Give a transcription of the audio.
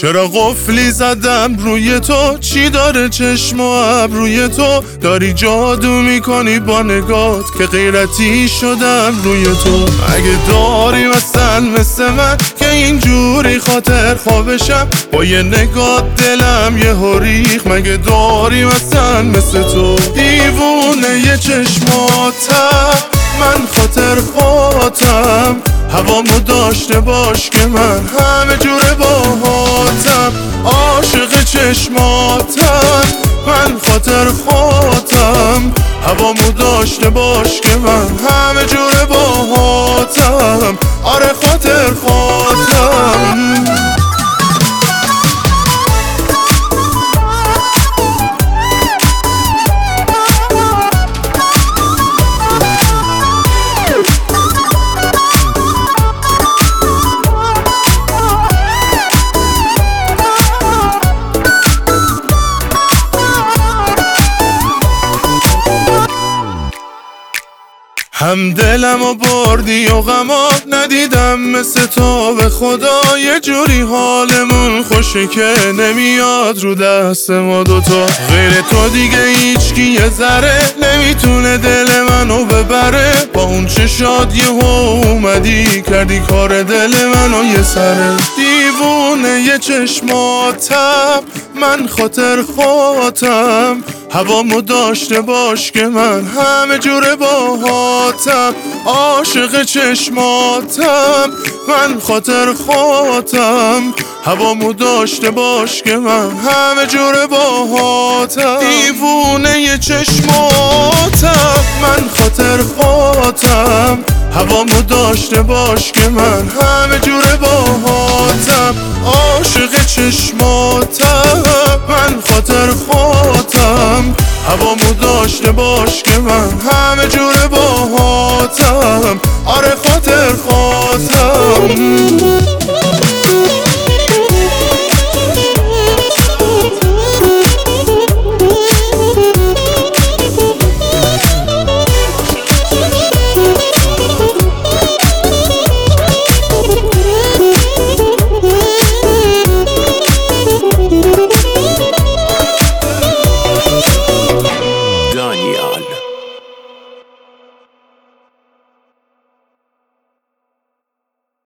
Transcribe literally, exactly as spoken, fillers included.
چرا قفلی زدم روی تو؟ چی داره چشم و ابروی تو؟ داری جادو میکنی با نگات که غیرتی شدم روی تو. اگه داری مثل مثل من که اینجوری خاطر خوابشم، با یه نگات دلم یه هوریخ. مگه داری مثل مثل تو؟ دیوونه یه چشماتم، من خاطر خاطم. هوامو داشته باش که من همه جوره باهاتم. عاشق چشماتم، من خاطر خاطم. هوامو داشته باش که من همه جوره باهاتم. آره خاطر خاطم. هم دلم و بردی و غما ندیدم مثل تو. به خدا یه جوری حالمون خوشه که نمیاد رو دست ما دوتا. غیر تو دیگه هیچکی یه ذره نمیتونه دل منو ببره. با اون چشات یهو اومدی کردی کار دل منو یه سره. دیوونه یه چشماتم، من خاطر خاطم. هوامو داشته باش که من همه جوره باهاتم. عاشق چشماتم، من خاطر خاطم. هوامو داشته باش که من همه جوره باهاتم. دیوونه یه چشماتم، من خاطر خاطم. هوامو داشته باش که من همه جوره باهاتم. عاشق چشماتم، من خاطر خاطم. هوامو داشته باش که من همه جوره باهاتم. آره خاطر خاطم.